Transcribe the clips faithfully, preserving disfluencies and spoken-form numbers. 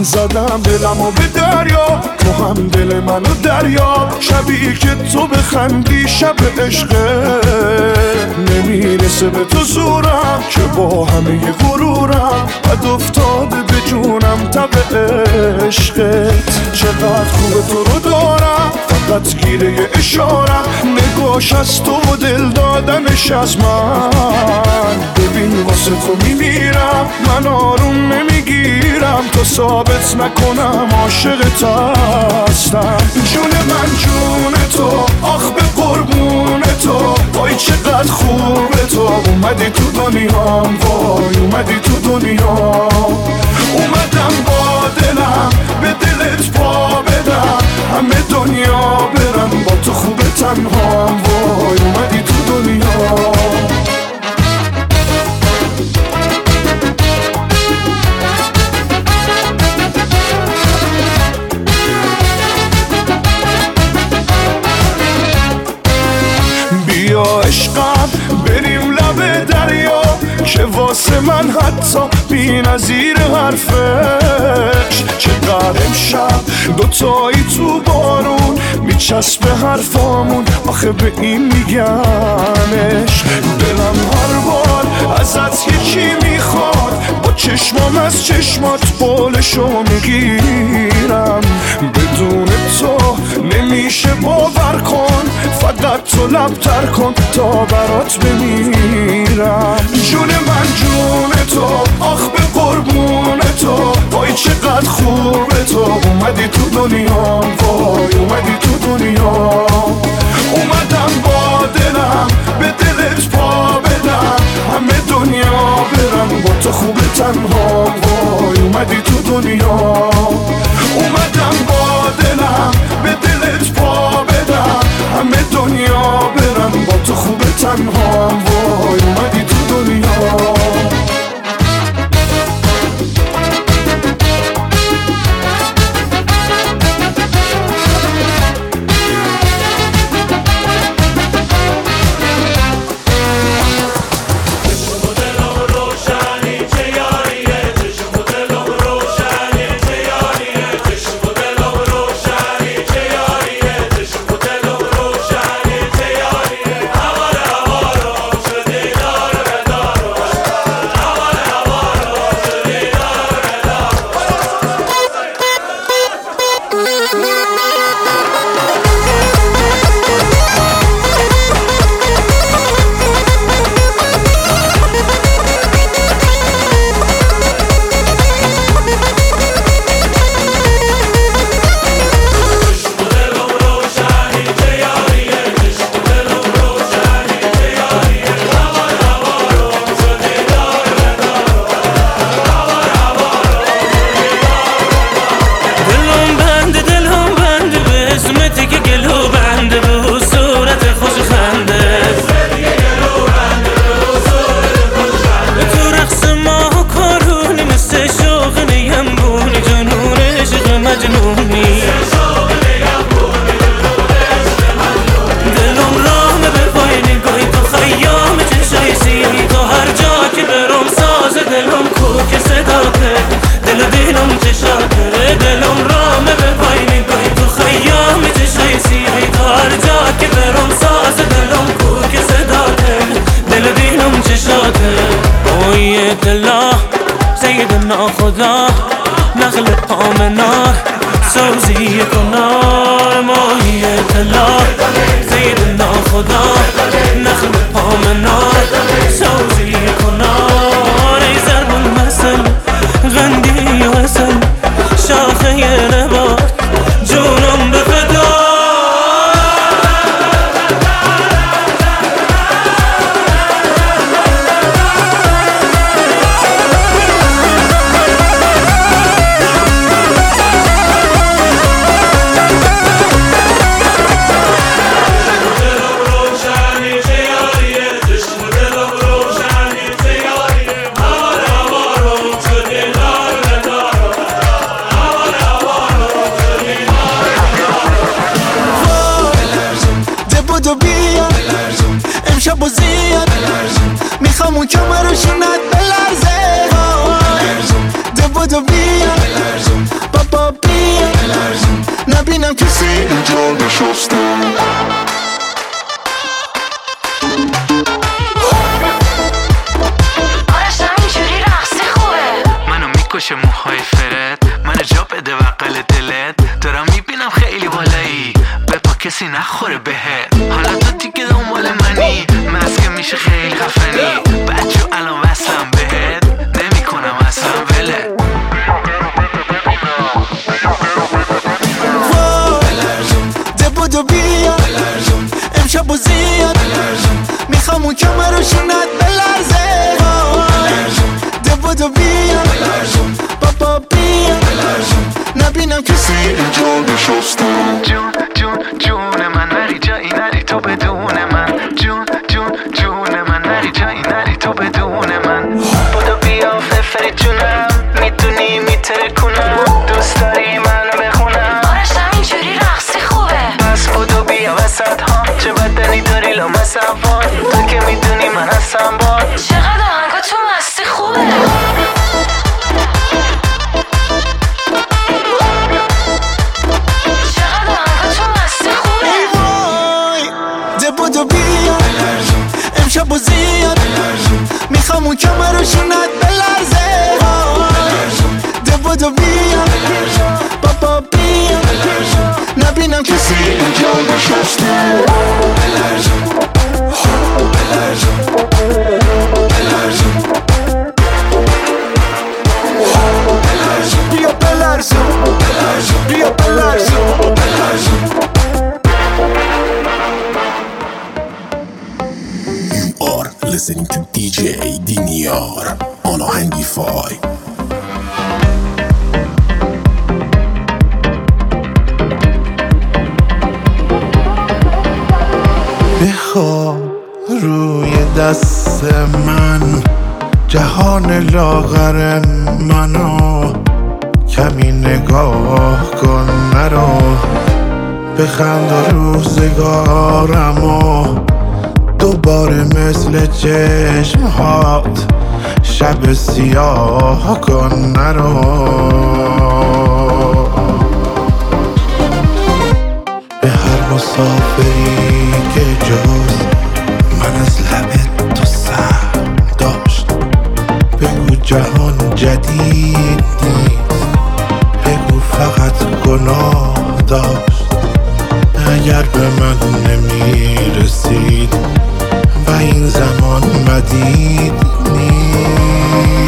زدم دلمو به دریا، تو هم دل منو دریا. شبی که تو بخندی شب عشقه، نمیرسه به تو زورم که با همه غرورم بد افتاده به جونم تب عشقت. چقدر خوبه تو رو دارم، فقط گیره اشارم، نگاش از تو و دل دادنش از من. ببین واسه تو میمیرم، من آروم نمیگیرم تا ثابت نکنم عاشقت هستم. جون من جون تو، آخ به قربون تو، وای چقدر خوبه تو. اومدی تو دنیام، وای اومدی تو دنیا. اومدم با دلم به دلت پا بدم، همه دنیا برم با تو خوبه تنهام. وای اومدی تو دنیا. بیا عشقم بریم لب دریا، که واسه من حتی بی نظیر حرفش. چقدر امشب دوتایی تو بارون میچسبه حرفامون، آخه به این میگمش. دلم هر بار ازت یکی میخواد، با چشمام از چشمات بولشو میگیرم. بدون تو نمیشه باور کن، فقط تو لبتر کن تا برات بمیرم. جون من جون تو، آخ به قربون تو، وای چقدر خوبه تو. اومدی تو دنیا، وای اومدی تو دنیا. اومدم با دلم به دلت پا بدم، همه دنیا برم با تو خوبه تنها. وای اومدی تو دنیا. اومدم با دلم به دلت پا بدم، همه دنیا برم با تو خوبه تنها. وای اومدی تو دنیا. سیدنا خدا نخل آمنا سوزی کنار ماهیت الله. سیدنا خدا نخل آمنا سوزی کنار. ای ضرب المثل غندی و اصل شاخه نبات جونم به فدا. امشب و زیاد میخوام اون کمرشونت بلرزه. ده بودو بیا نبینم کسی اینجا نشسته. آرش همینجوری رقصی خوبه، منو میکشه موهای فرد، منو جا بده وقل دلت. دارم میبینم خیلی بالایی، بپا کسی نخوره بهت. حالا تو دیگه دنبال منی، مسکه میشه خیلی خفنی. بچه الان وصلم بهت، نمیکنم اصلا ولت. ده بودو بیا امشب و زیاد، میخوام اون کمر رو شونت بلرزه. ده بودو بیا بابا بیا نبینم کسی اینجا نشسته. جون جون جون من نری جایی نری تو بدون من. جون جون جون من نری جایی نری تو بدون من. بودو بیا ففری جونم، میدونی میتره کنم. دوست داری منو بخونم، آرش همینجوری رقصی خوبه. پس بودو بیا وسط ها، چه بدنی داری لامصب باد. تو که میدونی من هستم باد. چقدر آهنگا تو مستی خوبه. چقدر آهنگا تو مستی خوبه. ای وای ده بودو بیا امشب و زیاد، میخوام اون کمر رو شونت بلرزه. ده بودو بیا بابا بیا نبینم کسی اینجا نشسته. بیا بلرزو بیا بلرزو. You are listening to دی جی Diniar on Ahangify. بخواب روی دست من، جهان لاغر منو کمی نگاه کن. مرا بخند و روزگارمو دوباره مثل چشمهات شب سیاه کن. نرو به هر مسافری که جز من از لب تو سر داشت، بگو جهان جدید نیست، بگو فقط گناه داشت. اگر به من نمی رسید و این زمان مدید نیست.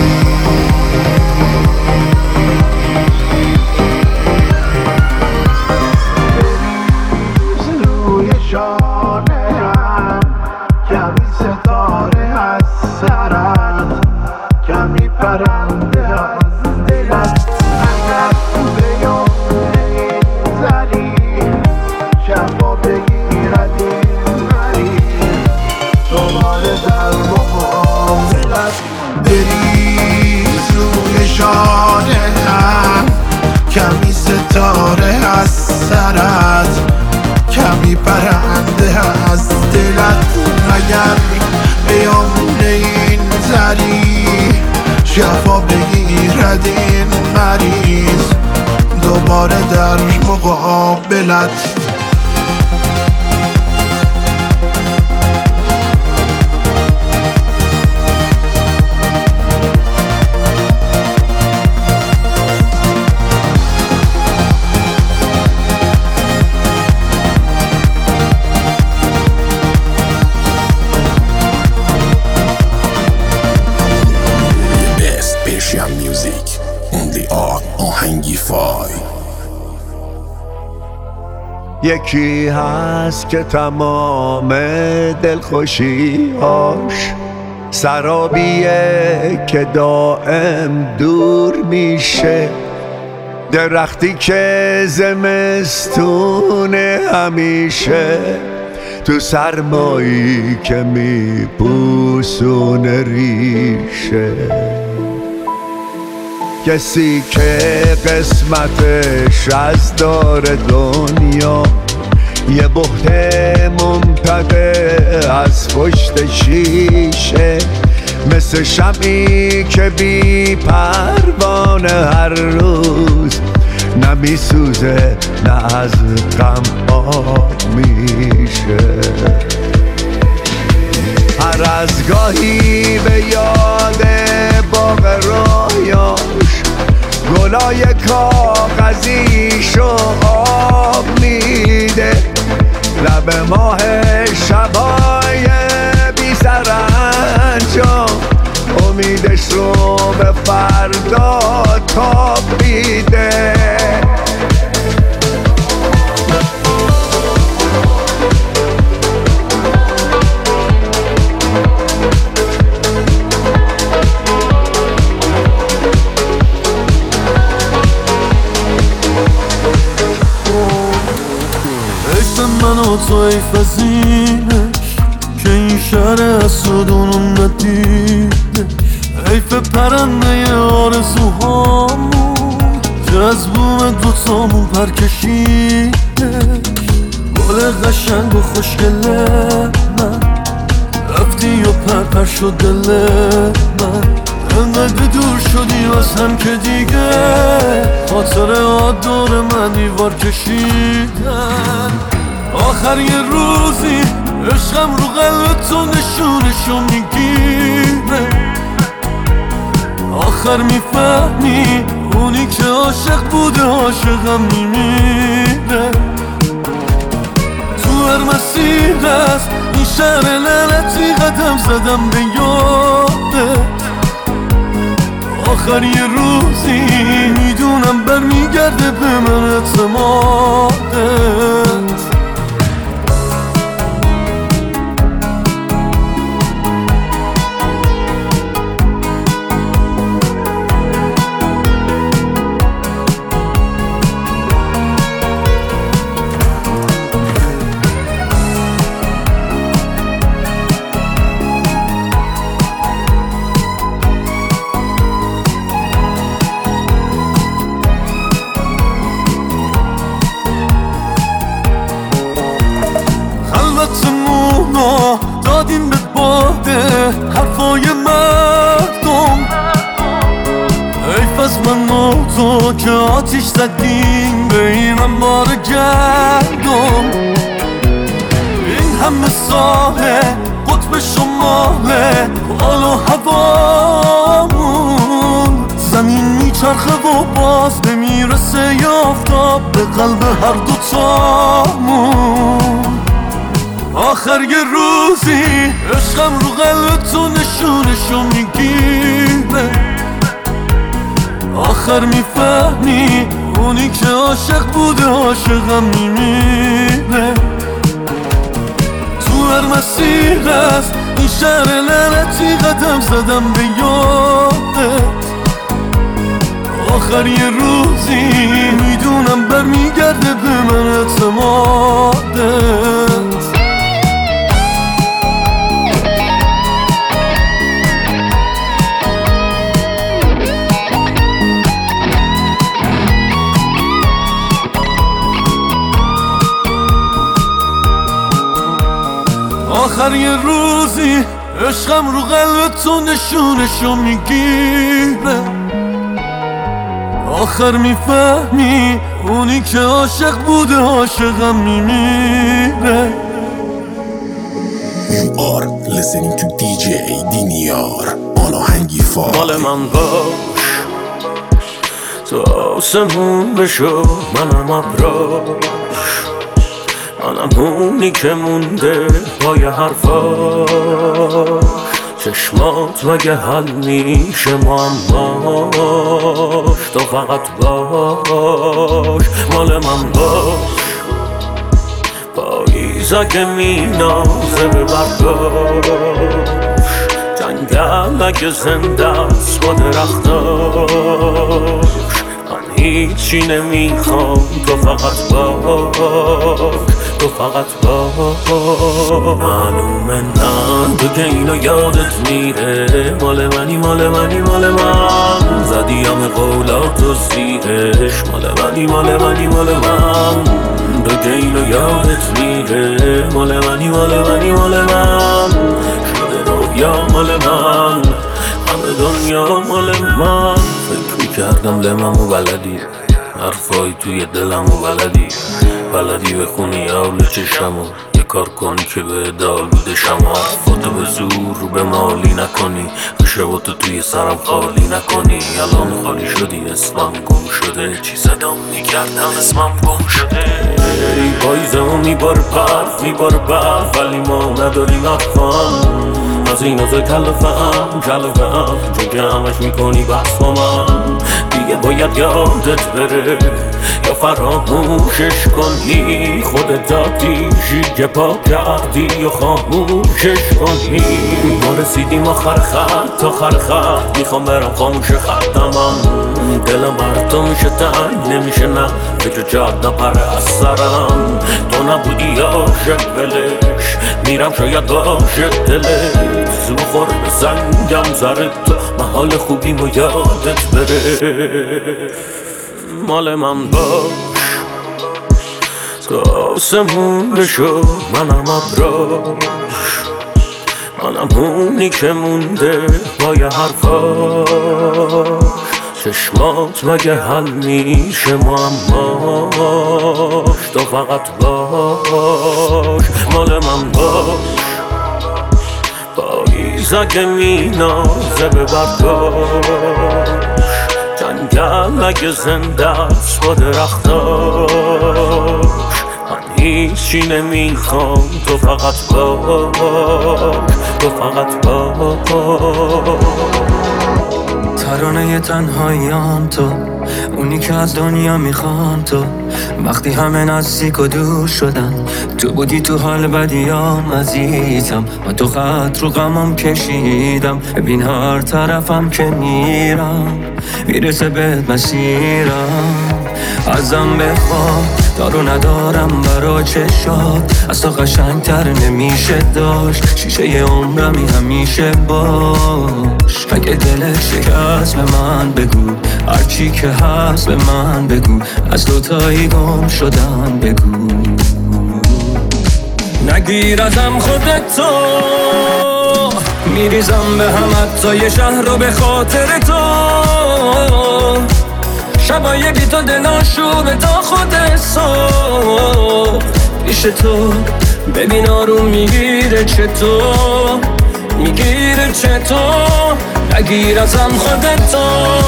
روی شانه‌ام کمی ستاره از سرت، کمی پرنده از دلت. اگر بیام نمی‌ذاری شبا بگیرد این مریض، دوباره در مقابلت. بریز روی شانه‌ام کمی ستاره از سرت، کمی پرنده از دلت. اگر بیام این زری شفا بگیرد این مریض، دوباره در مقابلت. Music only on Ahangify. یکی هست که تمام دلخوشی‌هاش سرابیه که دائم دور میشه، درختی که زمستونه همیشه، تو سرمایی که میپوسونه ریشه. کسی که قسمتش از دار دنیا یه بهت ممتده از پشت شیشه، مثل شمعی که بی پروانه هر روز نه میسوزه نه از غم آب میشه. هر از گاهی به یاد باغ رویاش گلای کاغذیشو آب میده. لب ماه شبای بی سرانجام امیدش رو به فردا تاب میده. من و تو ایف از اینش که این شهر اسودونو ندیدش. ایف پرنده آرزوهامون جذبوم دوتامون پر کشیدش. گل قشنگ و خوشگله من رفتی و پر پر شد دل من. انقدر دور شدی از هم که دیگه خاطرات دور من دیوار کشیدن. آخر یه روزی عشقم رو قلب تو نشونشو میگیره. آخر میفهمی اونی که عاشق بوده عاشقم میمیره. تو هر مسیر است این شهر لعنتی قدم زدم به یادت. آخر یه روزی میدونم برمیگرده به من اعتمادت. دادیم به باده حرفای مردم. ایف از من و تو که آتیش زدیم به این انبار گندم. این همه ساله قطب شماله حال و هوامون. زمین میچرخه و باز نمیرسه یافتاب به قلب هر دوتامون. آخر یه روزی عشقم رو قلب تو نشونشو میگیره. آخر میفهمی اونی که عاشق بوده عاشقم میمیره. تو هر مسیر است این شهر لعنتی قدم زدم به یادت. آخر یه روزی میدونم برمیگرده به من اعتمادت. آخر یه روزی عشقم رو قلب تو نشونشو میگیره. آخر میفهمی اونی که عاشق بوده عاشقم میمیره. You are listening to دی جی دینیار on آهنگی فای. مال من باش تو آسمون بشو منم ابراش. منم اونی که مونده پای حرفاش. چشمات مگه حل میشه معماش. تو فقط باش مال من باش. پاییزا که مینازه به برداش. جنگل اگه زنده است با درختاش. من هیچی نمیخوام تو فقط باش. تو فقت باش. معلومه نه تو که اینو یادت میره. مال منی مال منی مال من. زدی همه قولات و زیرش. مال منی مال منی مال من. تو که اینو یادت میره. مال منی مال منی مال من. شده رویا مال من. همه دنیا مال من. فکر میکردم لممو بلدی حرفای توی دلمو بلدی بلدی بخونی اول چشمو یه کار کنی که به دال بوده شما حرفاتو به زور به مالی نکنی خشباتو توی سرم خالی نکنی الان خالی شدی اسمم گم شده چی صدام میکردم اسمم گم شده ای پاییزمو میباره برف میباره برف ولی ما نداریم افهم از این از کلفه هم کلفه هم چون که همش میکنی بحث با من دیگه باید یادت بره یا فراموشش کنی خودت دادیشی که پا کردی یا خاموشش کنی ما رسیدیم آخر خط آخر خط میخوام برم خاموش خطمم دلم بر تو میشه تنگ نمیشه نه فکر جاد نپره از سرم تو نبودی عاشق بلش میرم شاید باشه دلت زو خور به سنگم زرد تو محال خوبیمو یادت بره مال من باش تو آسمون بشو منم ابراش منم اونی که مونده با یه حرفاش چشمات مگه حل میشه معماش تو فقط باش مال من باش پاییز اگه مینازه ببرداش جنگل اگه زنده است با درختاش من هیچی نمیخوام تو فقط باش تو فقط باش ترانه تنهاییام تو اونی که از دنیا میخوام تو وقتی همه نزدیک و دور شدن تو بودی تو حال بدیام عزیزم و تو خط رو غمم کشیدم ببین هر طرفم که میرم میرسه بهت مسیرم ازم بخواه دارو ندارم برا چشات از تو قشنگتر نمیشه داشت شیشه ی عمرمی همیشه باش اگه دلت شکست به من بگو هرچی که هست به من بگو از دوتایی گم شدم بگو نگیر ازم خودتو میریزم به هم حتی یه شهر رو به خاطر تو شبای بی تو دلاشوبه تا خود صبح پیش تو ببین آروم میگیره چطور میگیره چطور نگیر ازم خودتو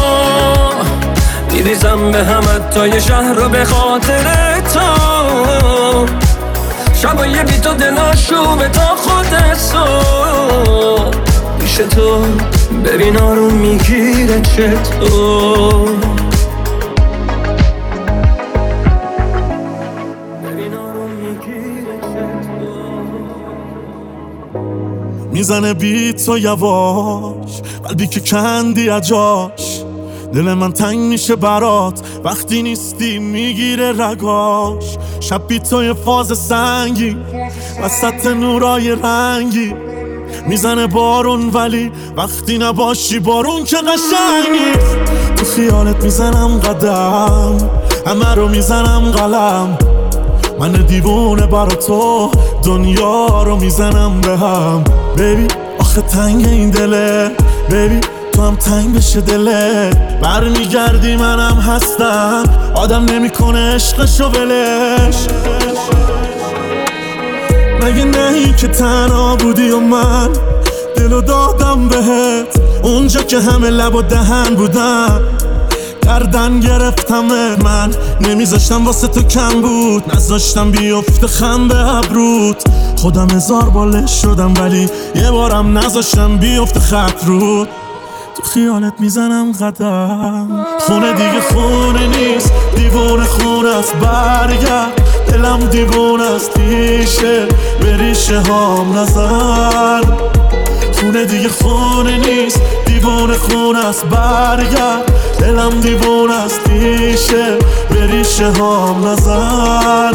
میریزم به هم حتی یه شهر رو به خاطر تو شبای بی تو دلاشوبه تا خود صبح پیش تو ببین آروم میگیره چطور میزنه بیت تو یواش قلبی که کندی اجاش دل من تنگ میشه برات وقتی نیستی میگیره رگاش شب بی تو یه فاز سنگی وسط نورای رنگی میزنه بارون ولی وقتی نباشی بارون که قشنگی تو خیالت میزنم قدم همه رو میزنم قلم من دیوونه برا تو دنیا رو میزنم به هم بیبی آخه تنگ این دله بیبی تو هم تنگ بشه دله برمیگردی منم هستم آدم نمیکنه عشقشو ولش مگه نهی که تنها بودی و من دلو دادم بهت اونجا که همه لب و دهن بودن گردن گرفتم من نمیذاشتم واسه تو کم بود نذاشتم بیفته خم به ابروت خودم هزار بالش شدم ولی یه بارم نذاشتم بیفته خط رود تو خیالت میزنم قدم خونه دیگه خونه نیست دیوونه خونه است برگرد دلم دیوونه است ریشه به ریشه هام نزن خونه دیگه خونه نیست دیوونه خونه است برگرد دلم دیوونه است ریشه به ریشه هام نزن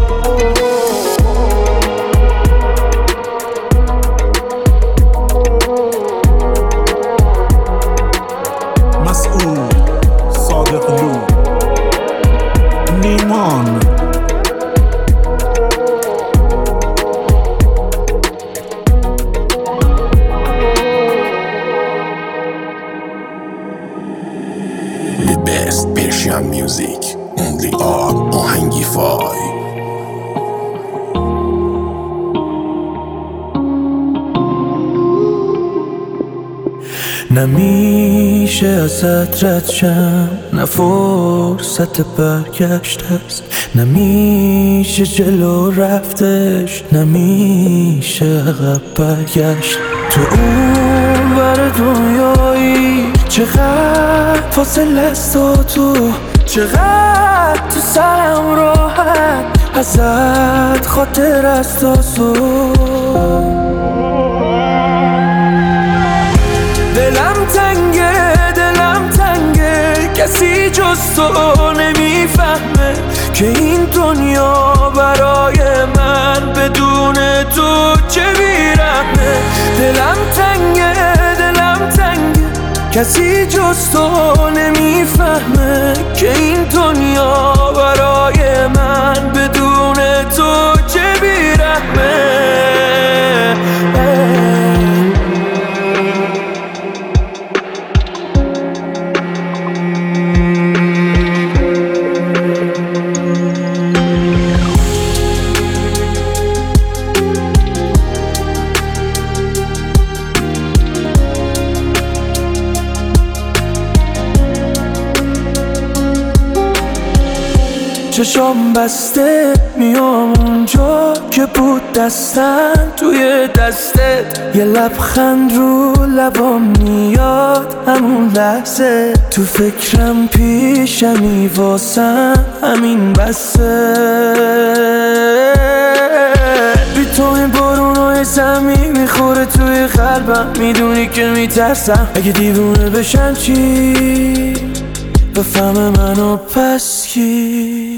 مسعود صادق لو نیمان The best Persian music. Only on آهنگی فای. نمیشه ازت رد شم، نه فرصت برگشت است، نمیشه جلو رفتش، نمیشه عقب برگشت. تو اون ور دنیایی چقدر فاصله است و تو چقدر تو سرم راحت ازت خاطر است و دلم تنگه دلم تنگه کسی جز تو نمیفهمه که این دنیا برای من بدون تو چه بیرحمه. دلم تنگه دلم تنگه کسی جز تو نمیفهمه که این دنیا برای من بدون تو چه بیرحمه. چشام بسته میام اونجا که بود دستم توی دستت، یه لبخند رو لبام میاد همون لحظه، تو فکرم پیشمی واسم همین بسه. بی تو این بارونای زمین میخوره توی قلبم، میدونی که میترسم اگه دیوونه بشن چی بفهم منو پس کی.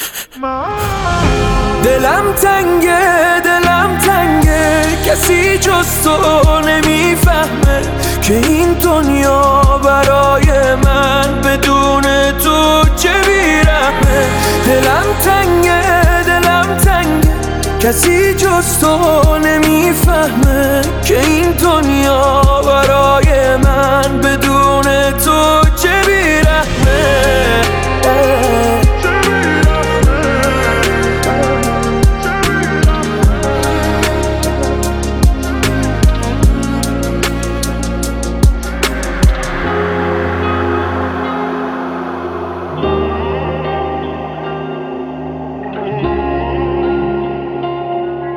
دلم تنگه دلم تنگه کسی جز تو نمیفهمه که این دنیا برای من بدون تو چه بیرحمه. دلم تنگه دلم تنگه کسی جز تو نمیفهمه که این دنیا برای من بدون تو چه بیرحمه.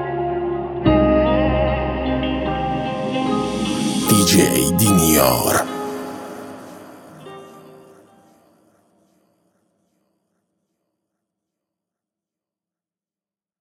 دی جی دینیار.